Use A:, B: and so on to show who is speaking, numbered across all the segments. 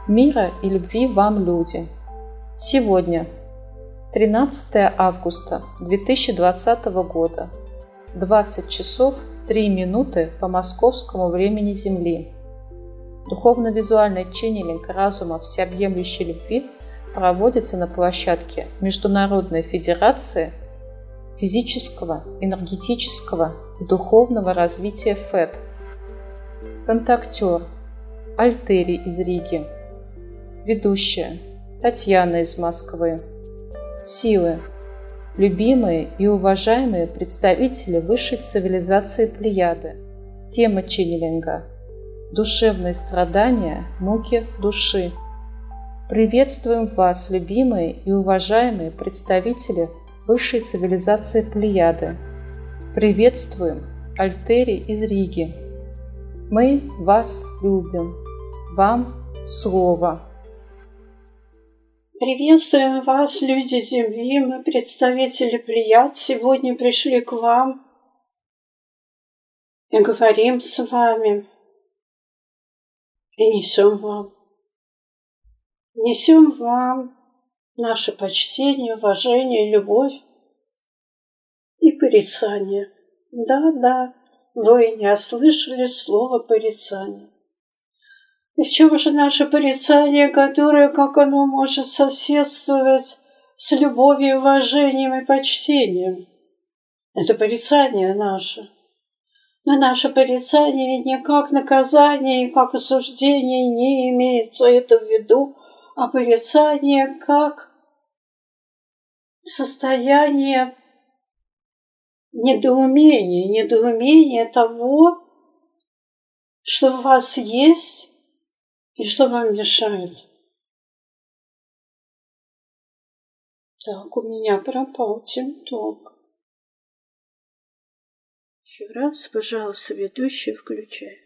A: Мира и любви вам, люди! Сегодня, 13 августа 2020 года, 20 часов 3 минуты по московскому времени Земли. Духовно-визуальный ченнелинг разума всеобъемлющей любви проводится на площадке Международной Федерации физического, энергетического и духовного развития ФЭД. Контактер Альтери из Риги. Ведущая Татьяна из Москвы. Силы. Любимые и уважаемые представители высшей цивилизации Плеяды. Тема ченнелинга. Душевные страдания, муки души. Приветствуем вас, любимые и уважаемые представители высшей цивилизации Плеяды. Приветствуем Альтери из Риги. Мы вас любим. Вам слово.
B: Приветствуем вас, люди Земли, мы представители Плеяд. Сегодня пришли к вам и говорим с вами, и несем вам наше почтение, уважение, любовь и порицание. Да, вы не ослышали слово порицание. И в чем же наше порицание, которое, как оно может соседствовать с любовью, уважением и почтением? Это порицание наше. Но наше порицание не как наказание и как осуждение не имеется это в виду, а порицание как состояние недоумения того, что у вас есть и что вам мешает. Так, у меня пропал тимток. Еще раз, пожалуйста, ведущий, включай.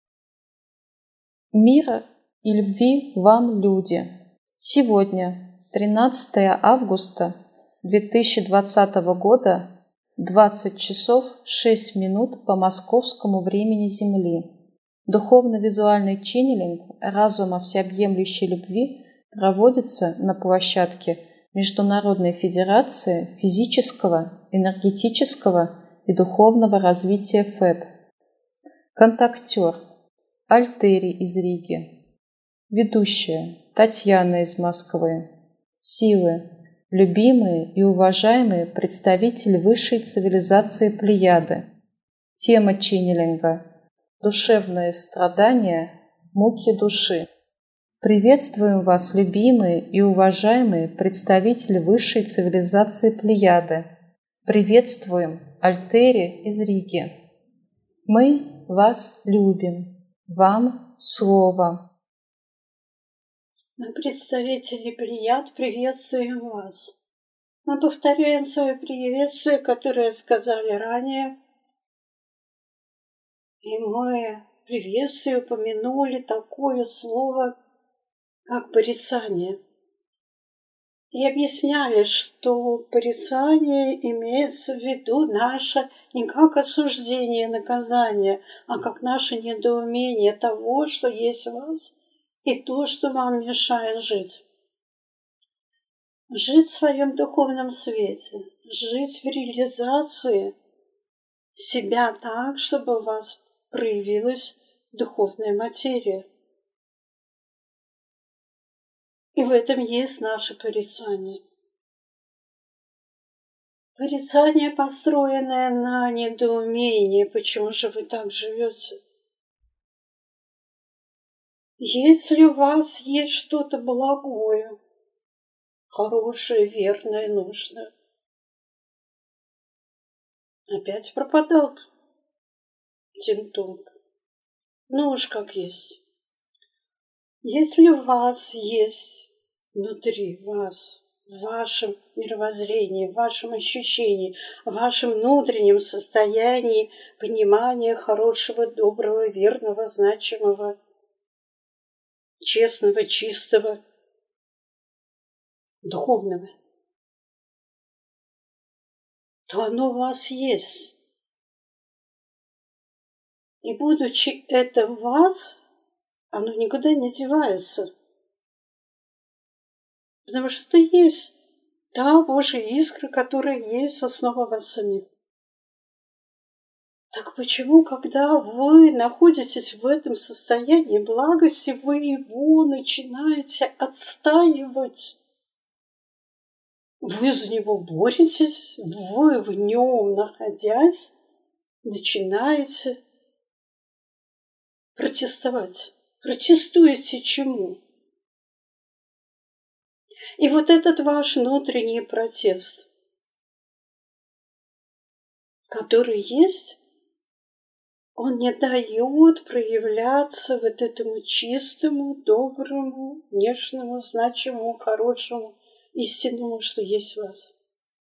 A: Мира и любви вам, люди! Сегодня, 13 августа 2020 года, 20 часов 6 минут по московскому времени Земли. Духовно-визуальный ченнелинг разума всеобъемлющей любви проводится на площадке Международной Федерации физического, энергетического и духовного развития ФЭД. Контактер Альтери из Риги. Ведущая Татьяна из Москвы. Силы. Любимые и уважаемые представители высшей цивилизации Плеяды. Тема ченнелинга. Душевные страдания, муки души. Приветствуем вас, любимые и уважаемые представители высшей цивилизации Плеяды. Приветствуем Альтери из Риги. Мы вас любим. Вам слово.
B: Мы, представители Плеяд, приветствуем вас. Мы повторяем свое приветствие, которое сказали ранее. И мы в приветствии упомянули такое слово, как порицание. И объясняли, что порицание имеется в виду наше не как осуждение и наказание, а как наше недоумение того, что есть в вас, и то, что вам мешает жить. Жить в своем духовном свете, жить в реализации себя так, чтобы у вас проявилась духовная материя. И в этом есть наше порицание. Порицание, построенное на недоумении, почему же вы так живете. Если у вас есть что-то благое, хорошее, верное, нужное, опять пропадал тимток. Ну уж как есть. Если у вас есть внутри вас, в вашем мировоззрении, в вашем ощущении, в вашем внутреннем состоянии понимания хорошего, доброго, верного, значимого, честного, чистого, духовного, то оно у вас есть. И будучи это в вас, оно никуда не девается. Потому что это есть та Божья искра, которая есть основа вас самих. Так почему, когда вы находитесь в этом состоянии благости, вы его начинаете отстаивать? Вы за него боретесь, вы в нем находясь, начинаете протестовать. Протестуете чему? И вот этот ваш внутренний протест, который есть, он не дает проявляться вот этому чистому, доброму, нежному, значимому, хорошему, истинному, что есть в вас.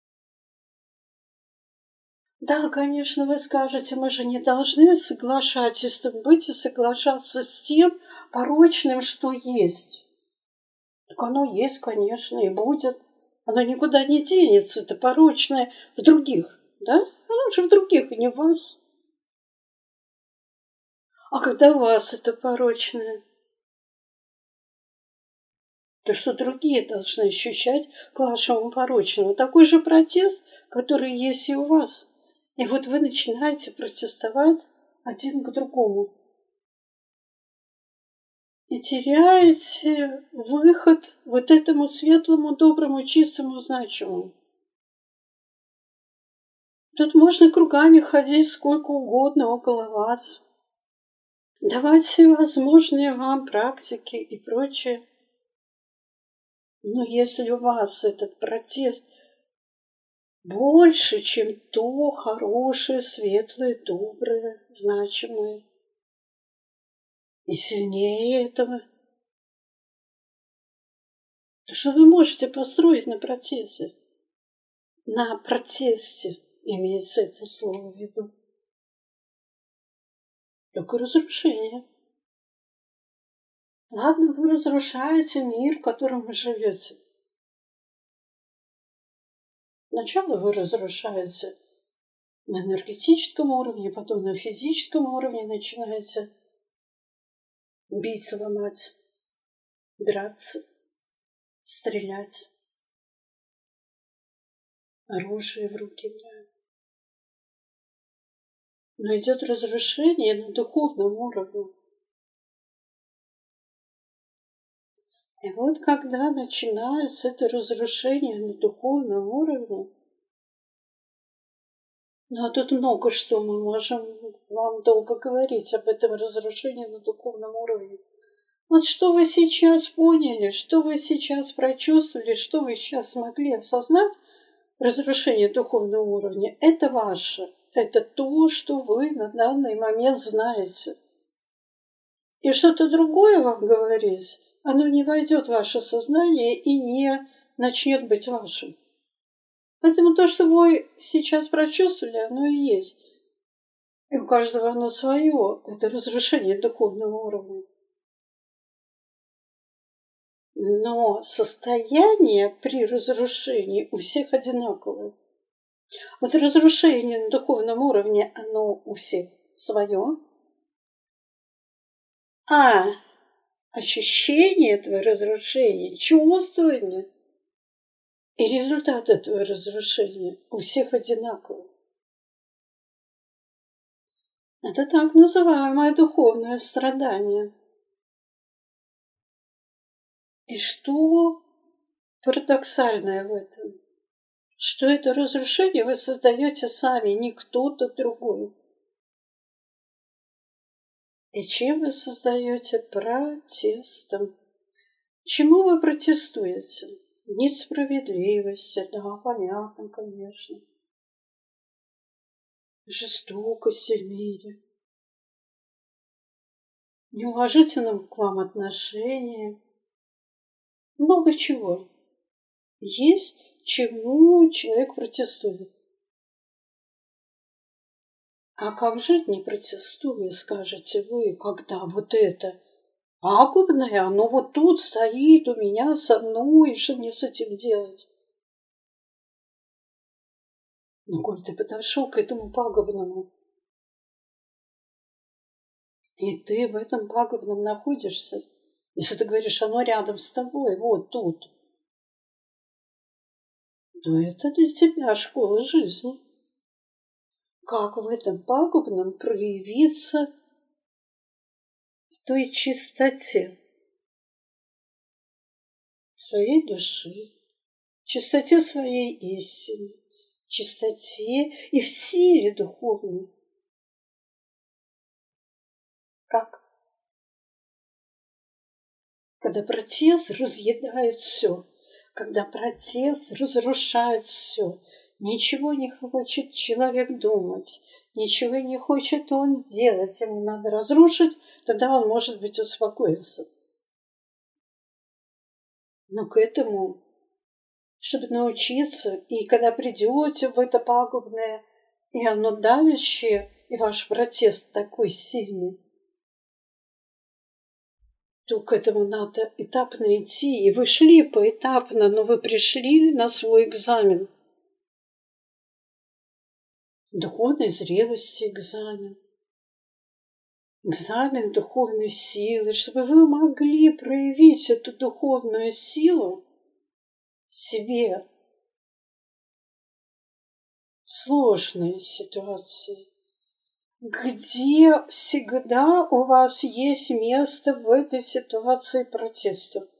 B: Да, конечно, вы скажете, мы же не должны соглашательством быть и соглашаться с тем порочным, что есть. Так оно есть, конечно, и будет. Оно никуда не денется, это порочное в других, да? Оно же в других, и не в вас. А когда у вас это порочное, то что другие должны ощущать к вашему порочному? Такой же протест, который есть и у вас. И вот вы начинаете протестовать один к другому. И теряете выход вот этому светлому, доброму, чистому, значимому. Тут можно кругами ходить сколько угодно около вас, давать всевозможные вам практики и прочее. Но если у вас этот протест больше, чем то хорошее, светлое, доброе, значимое, и сильнее этого, то что вы можете построить на протесте? На протесте имеется это слово в виду. Только разрушение. Ладно, вы разрушаете мир, в котором вы живете. Сначала вы разрушаете на энергетическом уровне, потом на физическом уровне начинаете бить, ломать, драться, стрелять, оружие в руки брать. Но идет разрушение на духовном уровне. И вот когда начинается это разрушение на духовном уровне, ну а тут много что мы можем вам долго говорить об этом разрушении на духовном уровне. Вот что вы сейчас поняли, что вы сейчас прочувствовали, что вы сейчас смогли осознать, разрушение духовного уровня, это ваше. Это то, что вы на данный момент знаете. И что-то другое вам говорить, оно не войдет в ваше сознание и не начнет быть вашим. Поэтому то, что вы сейчас прочувствовали, оно и есть. И у каждого оно свое. Это разрушение духовного уровня. Но состояние при разрушении у всех одинаковое. Вот разрушение на духовном уровне, оно у всех свое. А ощущение этого разрушения, чувствование и результат этого разрушения у всех одинаковый. Это так называемое духовное страдание. И что парадоксальное в этом? Что это разрушение вы создаете сами, не кто-то другой. И чем вы создаете? Протестом. Чему вы протестуете? Несправедливости, да, понятно, конечно. Жестокости в мире. Неуважительном к вам отношении. Много чего. Есть, чему человек протестует. А как жить не протестуя, скажете вы, когда вот это пагубное, оно вот тут стоит у меня со мной, и что мне с этим делать? Ну, коль ты подошел к этому пагубному, и ты в этом пагубном находишься, если ты говоришь, оно рядом с тобой, вот тут, то это для тебя школа жизни. Как в этом пагубном проявиться в той чистоте своей души, чистоте своей истины, чистоте и в силе духовной. Как? Когда протест разъедает все, когда протест разрушает все, ничего не хочет человек думать, ничего не хочет он делать, ему надо разрушить, тогда он, может быть, успокоится. Но к этому, чтобы научиться, и когда придете в это пагубное, и оно давящее, и ваш протест такой сильный, то к этому надо этапно идти. И вы шли поэтапно, но вы пришли на свой экзамен. Духовной зрелости экзамен. Экзамен духовной силы, чтобы вы могли проявить эту духовную силу в себе в сложной ситуации, где всегда у вас есть место в этой ситуации протесту.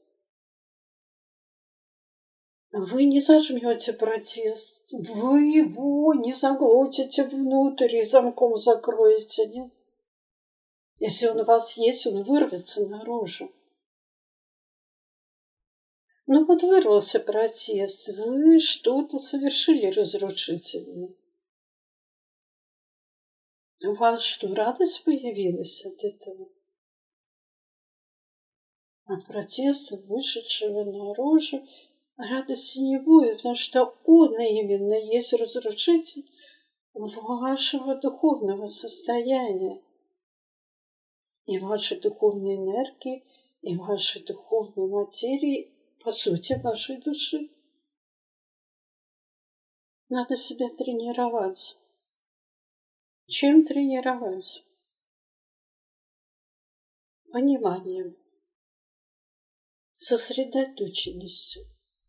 B: Вы не зажмете протест, вы его не заглотите внутрь и замком закроете, нет? Если он у вас есть, он вырвется наружу. Ну вот вырвался протест, вы что-то совершили разрушительное. У вас что, радость появилась от этого? От протеста, вышедшего наружу, радости не будет, потому что он именно есть разрушитель вашего духовного состояния и вашей духовной энергии, и вашей духовной материи, по сути, вашей души. Надо себя тренировать. Чем тренировать? Пониманием, сосредоточенностью,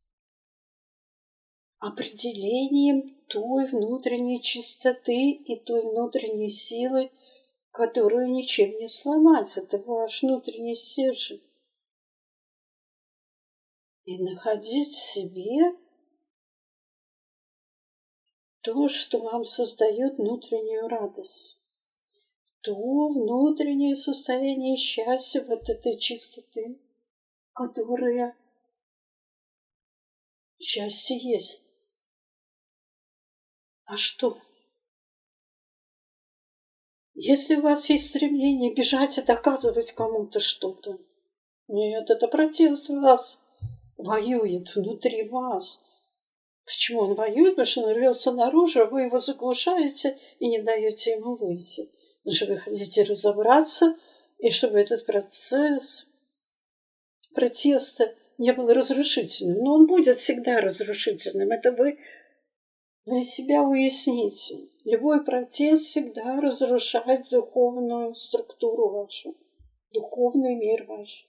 B: определением той внутренней чистоты и той внутренней силы, которую ничем не сломать. Это ваш внутренний стержень. И находить в себе то, что вам создает внутреннюю радость. То внутреннее состояние счастья, вот этой чистоты, которая счастье есть. А что? Если у вас есть стремление бежать и доказывать кому-то что-то, нет, это протест вас воюет внутри вас. Почему он воюет? Потому что он рвется наружу, а вы его заглушаете и не даете ему выйти. Потому что вы хотите разобраться, и чтобы этот процесс протеста не был разрушительным. Но он будет всегда разрушительным. Это вы для себя уясните. Любой протест всегда разрушает духовную структуру вашу, духовный мир ваш.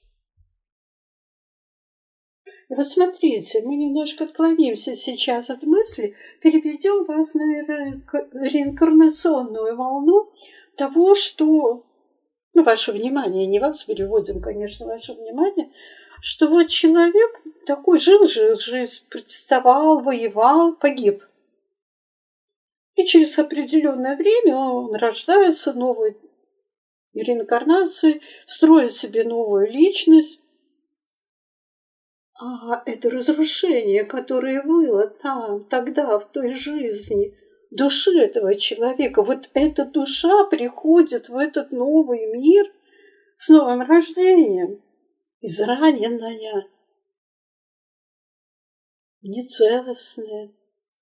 B: И вот смотрите, мы немножко отклонимся сейчас от мысли, переведем вас на реинкарнационную волну того, что, ваше внимание, не вас переводим, конечно, ваше внимание, что вот человек такой жил жизнь, протестовал, воевал, погиб. И через определенное время он рождается новой реинкарнацией, строит себе новую личность. А это разрушение, которое было там, тогда, в той жизни, души этого человека, вот эта душа приходит в этот новый мир с новым рождением, израненная, нецелостная.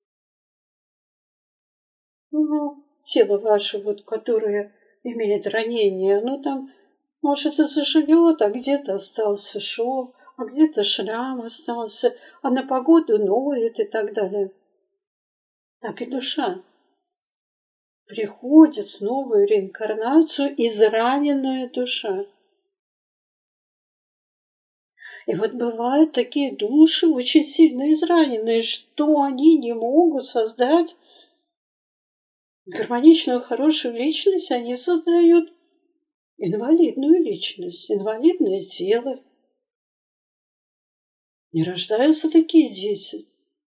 B: Тело ваше, вот, которое имеет ранение, оно там, может, и заживет, а где-то остался шов, а где-то шрам остался, а на погоду ноет и так далее. Так и душа приходит в новую реинкарнацию, израненная душа. И вот бывают такие души очень сильно израненные, что они не могут создать гармоничную, хорошую личность, они создают инвалидную личность, инвалидное тело. Не рождаются такие дети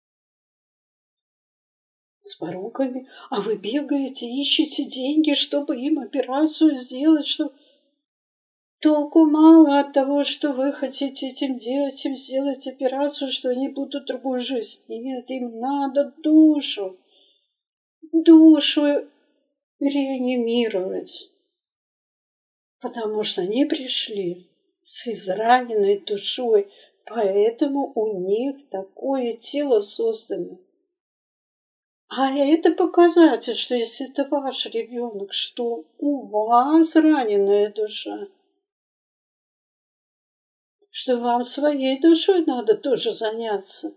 B: с пороками, а вы бегаете, ищете деньги, чтобы им операцию сделать, что толку мало от того, что вы хотите этим делать, им сделать операцию, что они будут другую жизнь. Нет, им надо душу реанимировать, потому что они пришли с израненной душой, поэтому у них такое тело создано. А это показатель, что если это ваш ребенок, что у вас раненая душа, что вам своей душой надо тоже заняться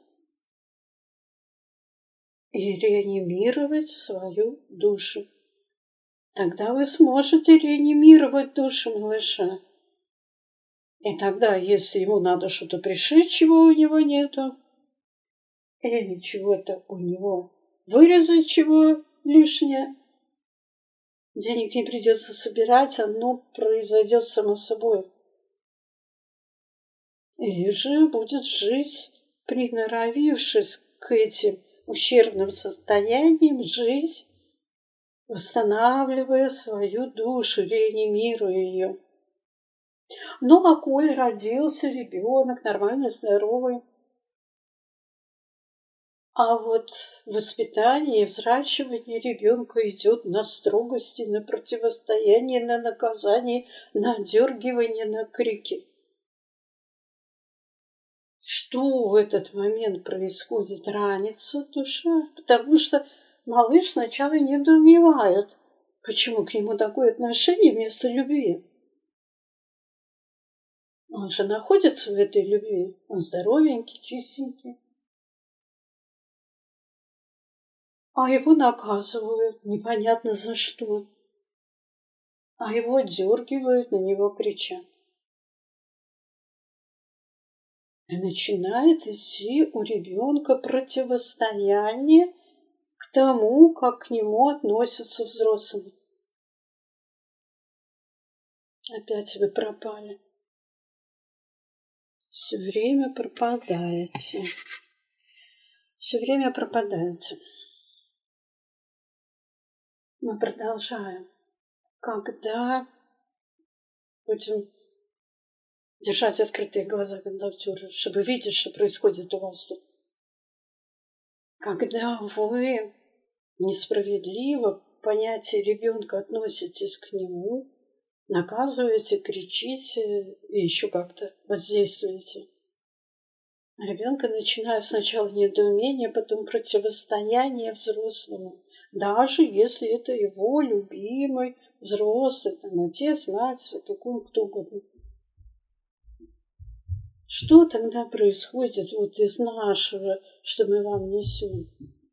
B: и реанимировать свою душу. Тогда вы сможете реанимировать душу малыша. И тогда, если ему надо что-то пришить, чего у него нету, или чего-то у него вырезать, чего лишнее, денег не придется собирать, оно произойдет само собой. Или же будет жить, приноровившись к этим ущербным состояниям, жить, восстанавливая свою душу, реанимируя ее. Ну, а коль родился ребенок, нормально, здоровый, а вот воспитание и взращивание ребенка идет на строгости, на противостояние, на наказание, на отдергивание, на крики. Что в этот момент происходит? Ранится душа, потому что малыш сначала недоумевает, почему к нему такое отношение вместо любви. Он же находится в этой любви, он здоровенький, чистенький. А его наказывают, непонятно за что. А его отдергивают, на него кричат. И начинает идти у ребенка противостояние к тому, как к нему относятся взрослые. Опять вы пропали. Все время пропадаете. Все время пропадаете. Мы продолжаем. Когда будем держать открытые глаза контактера, чтобы видеть, что происходит у вас тут. Когда вы несправедливо понятие ребенка относитесь к нему, наказываете, кричите и еще как-то воздействуете. Ребенка начинает сначала недоумение, потом противостояние взрослому, даже если это его любимый взрослый, там, отец, мать, опекун, кто угодно. Что тогда происходит вот из нашего, что мы вам несем?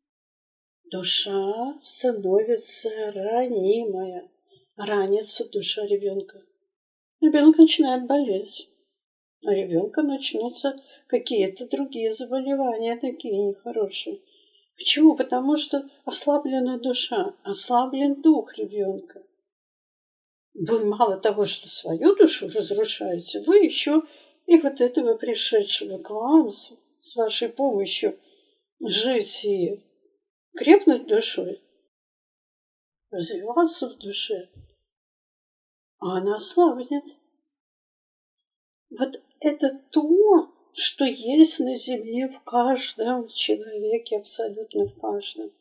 B: Душа становится ранимая. Ранится душа ребенка. Ребенок начинает болеть. У ребенка начнутся какие-то другие заболевания, такие нехорошие. Почему? Потому что ослаблена душа, ослаблен дух ребенка. Вы мало того, что свою душу разрушаете, вы еще и вот этого пришедшего к вам с вашей помощью жить и крепнуть душой, развиваться в душе, а она ослабнет. Вот это то, что есть на земле в каждом человеке, абсолютно в каждом.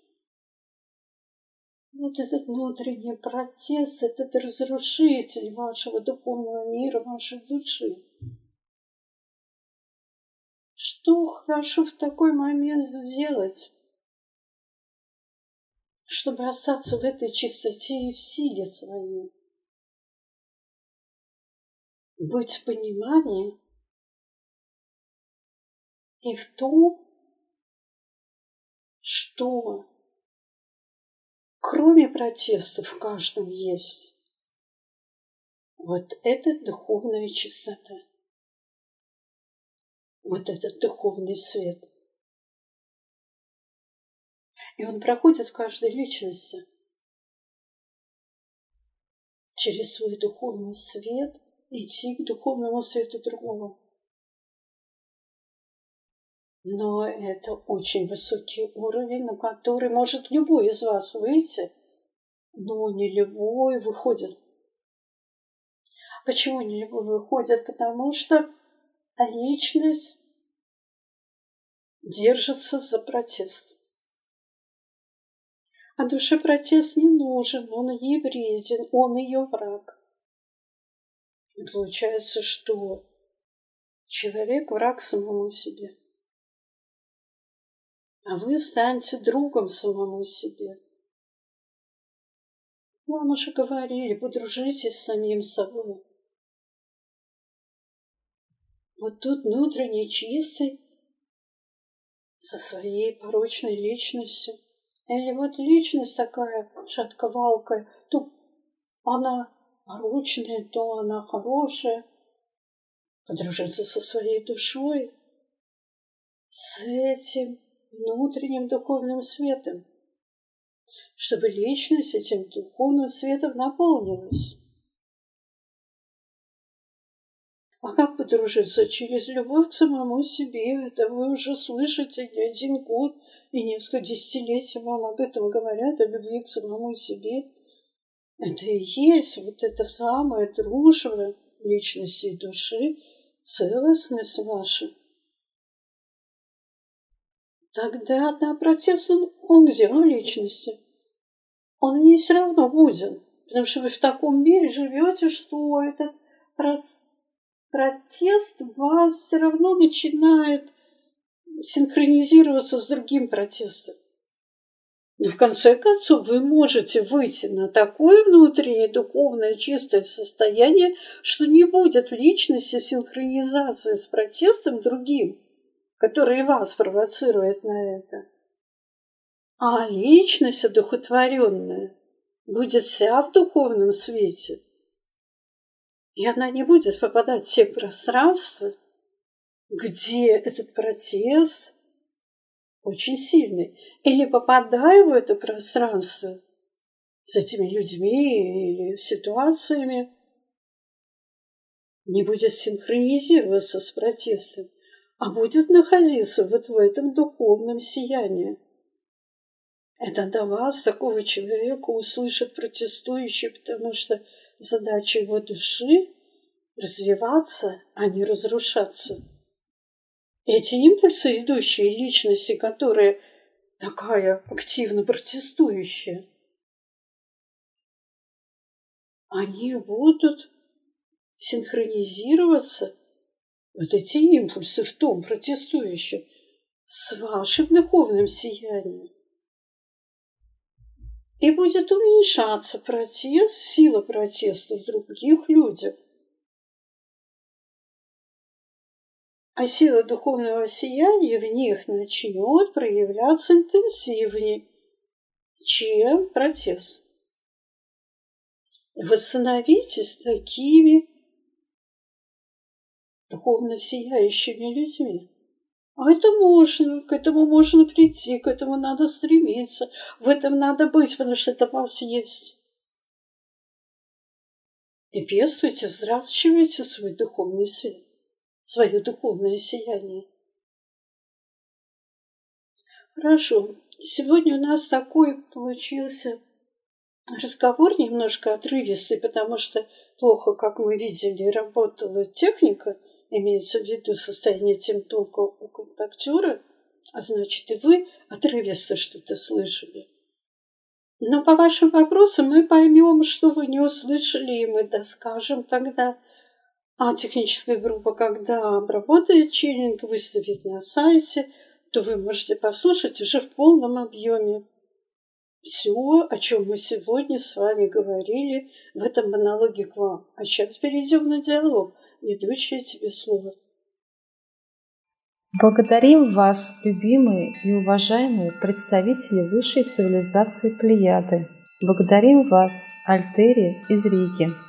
B: Вот этот внутренний процесс, этот разрушитель вашего духовного мира, вашей души. Что хорошо в такой момент сделать, чтобы остаться в этой чистоте и в силе своей? Быть в понимании и в том, что кроме протеста в каждом есть вот эта духовная чистота. вот этот духовный свет. И он проходит в каждой личности. Через свой духовный свет идти к духовному свету другого. Но это очень высокий уровень, на который может любой из вас выйти, но не любой выходит. Почему не любой выходит? Потому что личность держится за протест. А душе протест не нужен, он ей вреден, он ее враг. И получается, что человек враг самому себе. А вы станете другом самому себе. Вам уже говорили, подружитесь с самим собой. Вот тут внутренне чистый, со своей порочной личностью. Или вот личность такая шатковалка, то она порочная, то она хорошая. Подружиться со своей душой, с этим внутренним духовным светом, чтобы личность этим духовным светом наполнилась. А как подружиться? Через любовь к самому себе. Это вы уже слышите не один год и несколько десятилетий вам об этом говорят, о любви к самому себе. Это и есть вот эта самая дружба личности и души, целостность ваша. Тогда протест, он где? Он в личности. Он не все равно будет. Потому что вы в таком мире живете, что этот протест вас все равно начинает синхронизироваться с другим протестом. Но в конце концов вы можете выйти на такое внутреннее духовное чистое состояние, что не будет в личности синхронизации с протестом другим, который вас провоцирует на это. А личность одухотворенная будет вся в духовном свете. И она не будет попадать в те пространства, где этот протест очень сильный. Или попадая в это пространство с этими людьми или ситуациями, не будет синхронизироваться с протестом, а будет находиться вот в этом духовном сиянии. Это до вас, такого человека, услышат протестующие, потому что задача его души – развиваться, а не разрушаться. Эти импульсы, идущие личности, которые такая активно протестующая, они будут синхронизироваться, вот эти импульсы в том протестующем, с вашим духовным сиянием. И будет уменьшаться протест, сила протеста в других людях. А сила духовного сияния в них начнет проявляться интенсивнее, чем протест. Вы становитесь такими духовно сияющими людьми. А это можно, к этому можно прийти, к этому надо стремиться, в этом надо быть, потому что это в вас есть. И пестуйте, взращивайте свой духовный свет, свое духовное сияние. Хорошо. Сегодня у нас такой получился разговор немножко отрывистый, потому что плохо, как мы видели, работала техника, имеется в виду состояние тимтока у контактера, а значит и вы отрывисто что-то слышали. Но по вашим вопросам мы поймем, что вы не услышали, и мы доскажем тогда. А техническая группа, когда обработает ченнинг, выставит на сайте, то вы можете послушать уже в полном объеме все, о чем мы сегодня с вами говорили в этом монологе к вам. А сейчас перейдем на диалог. Ведущая, тебе слово.
A: Благодарим вас, любимые и уважаемые представители высшей цивилизации Плеяды. Благодарим вас, Альтери из Риги.